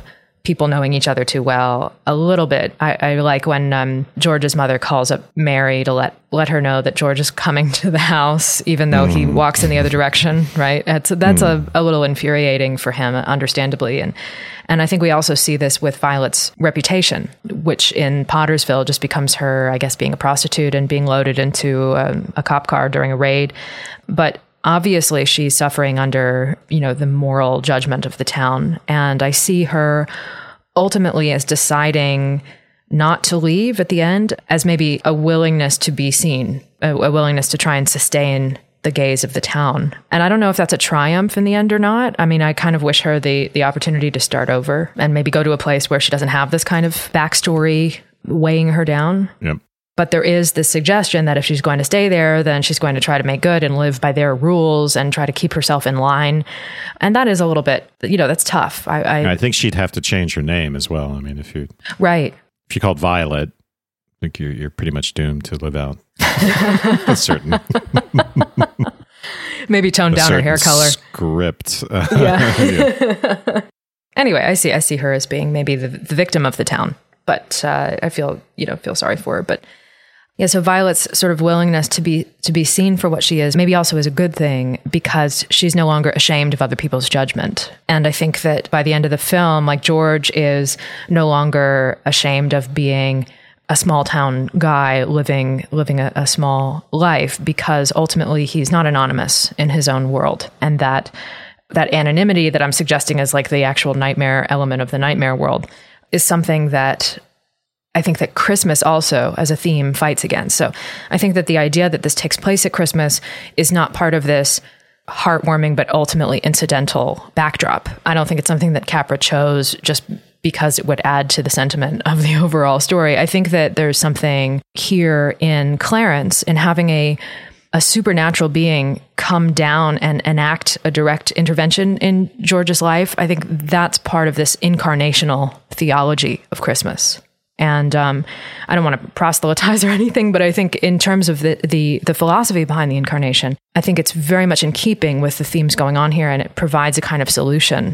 people knowing each other too well a little bit. I like when George's mother calls up Mary to let her know that George is coming to the house, even though he walks in the other direction, right? That's a little infuriating for him, understandably. And I think we also see this with Violet's reputation, which in Pottersville just becomes her, I guess, being a prostitute and being loaded into a cop car during a raid. But obviously she's suffering under, the moral judgment of the town. And I see her ultimately as deciding not to leave at the end, as maybe a willingness to be seen, a willingness to try and sustain the gaze of the town. And I don't know if that's a triumph in the end or not. I mean, I kind of wish her the opportunity to start over and maybe go to a place where she doesn't have this kind of backstory weighing her down. Yep. But there is this suggestion that if she's going to stay there, then she's going to try to make good and live by their rules and try to keep herself in line. And that is a little bit, that's tough. I think she'd have to change her name as well. I mean, if you called Violet, I think you're pretty much doomed to live out a certain maybe tone down her hair color script. Yeah. Anyway, I see her as being maybe the victim of the town, but I feel sorry for her. But yeah, so Violet's sort of willingness to be seen for what she is maybe also is a good thing because she's no longer ashamed of other people's judgment. And I think that by the end of the film, like George is no longer ashamed of being a small town guy living a small life because ultimately he's not anonymous in his own world. And that anonymity that I'm suggesting as like the actual nightmare element of the nightmare world is something that I think that Christmas also as a theme fights against. So I think that the idea that this takes place at Christmas is not part of this heartwarming but ultimately incidental backdrop. I don't think it's something that Capra chose just because it would add to the sentiment of the overall story. I think that there's something here in Clarence in having a supernatural being come down and enact a direct intervention in George's life. I think that's part of this incarnational theology of Christmas. And I don't want to proselytize or anything, but I think in terms of the philosophy behind the incarnation, I think it's very much in keeping with the themes going on here, and it provides a kind of solution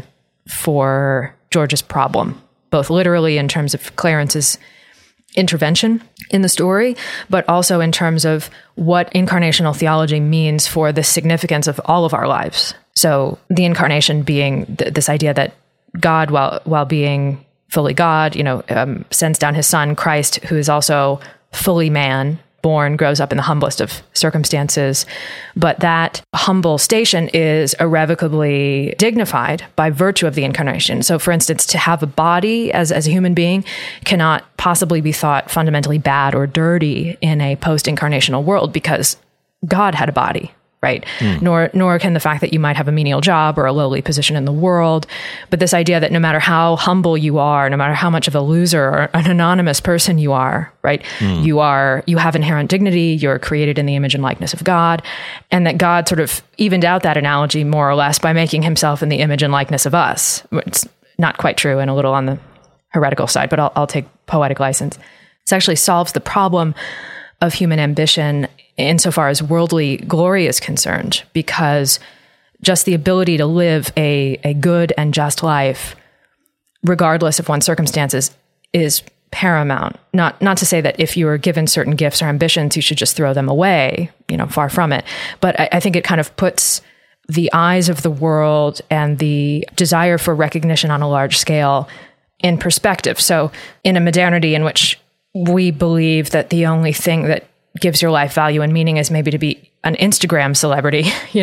for George's problem, both literally in terms of Clarence's intervention in the story, but also in terms of what incarnational theology means for the significance of all of our lives. So the incarnation being this idea that God, while being fully God, sends down his son, Christ, who is also fully man, born, grows up in the humblest of circumstances. But that humble station is irrevocably dignified by virtue of the incarnation. So for instance, to have a body as a human being cannot possibly be thought fundamentally bad or dirty in a post-incarnational world because God had a body. Right. Nor can the fact that you might have a menial job or a lowly position in the world. But this idea that no matter how humble you are, no matter how much of a loser or an anonymous person you are, right, you have inherent dignity, you're created in the image and likeness of God, and that God sort of evened out that analogy more or less by making himself in the image and likeness of us. It's not quite true and a little on the heretical side, but I'll take poetic license. This actually solves the problem of human ambition insofar as worldly glory is concerned, because just the ability to live a good and just life, regardless of one's circumstances, is paramount. Not to say that if you are given certain gifts or ambitions, you should just throw them away, far from it. But I think it kind of puts the eyes of the world and the desire for recognition on a large scale in perspective. So in a modernity in which we believe that the only thing that gives your life value and meaning is maybe to be an Instagram celebrity,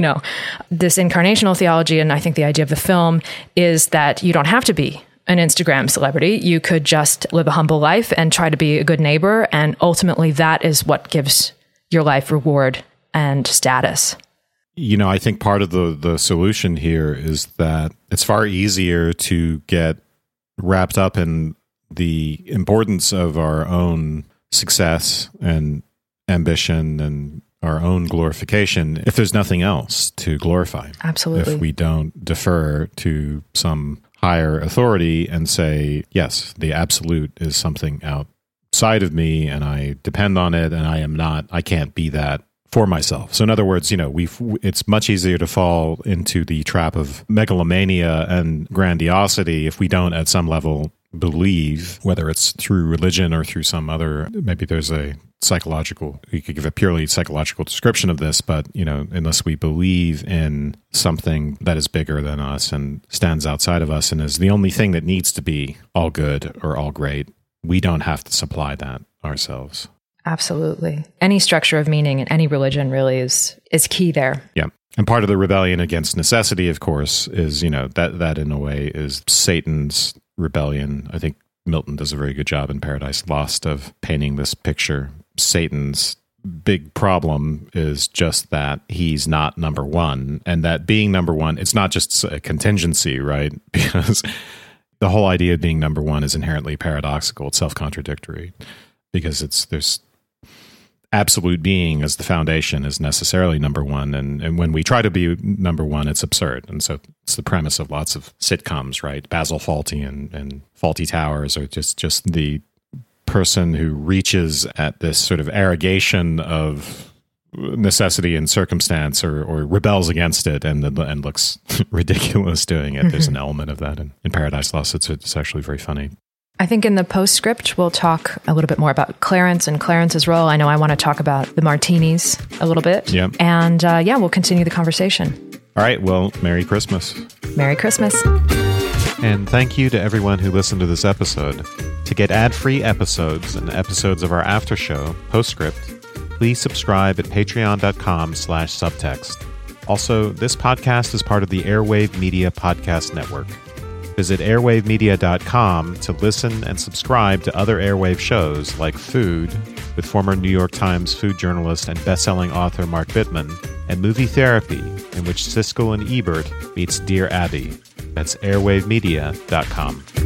this incarnational theology, and I think the idea of the film is that you don't have to be an Instagram celebrity. You could just live a humble life and try to be a good neighbor. And ultimately that is what gives your life reward and status. I think part of the solution here is that it's far easier to get wrapped up in the importance of our own success and ambition and our own glorification if there's nothing else to glorify. Absolutely. If we don't defer to some higher authority and say, yes, the absolute is something outside of me and I depend on it and I can't be that for myself. So in other words, it's much easier to fall into the trap of megalomania and grandiosity if we don't at some level believe, whether it's through religion or through some other, maybe there's a psychological, you could give a purely psychological description of this, but, unless we believe in something that is bigger than us and stands outside of us and is the only thing that needs to be all good or all great, we don't have to supply that ourselves. Absolutely. Any structure of meaning in any religion really is key there. Yeah. And part of the rebellion against necessity, of course, is, that in a way is Satan's rebellion. I think Milton does a very good job in Paradise Lost of painting this picture. Satan's big problem is just that he's not number one, and that being number one, it's not just a contingency, right? Because the whole idea of being number one is inherently paradoxical. It's self-contradictory because there's absolute being as the foundation is necessarily number one. And when we try to be number one, it's absurd. And so it's the premise of lots of sitcoms, right? Basil Fawlty and Fawlty Towers are just the person who reaches at this sort of arrogation of necessity and circumstance or rebels against it and looks ridiculous doing it. There's an element of that in Paradise Lost. It's actually very funny. I think in the postscript, we'll talk a little bit more about Clarence and Clarence's role. I know I want to talk about the Martinis a little bit. Yeah. And we'll continue the conversation. All right. Well, Merry Christmas. Merry Christmas. And thank you to everyone who listened to this episode. To get ad-free episodes and episodes of our after show, Postscript, please subscribe at patreon.com/subtext. Also, this podcast is part of the Airwave Media Podcast Network. Visit airwavemedia.com to listen and subscribe to other Airwave shows like Food, with former New York Times food journalist and best-selling author Mark Bittman, and Movie Therapy, in which Siskel and Ebert meets Dear Abby. That's airwavemedia.com.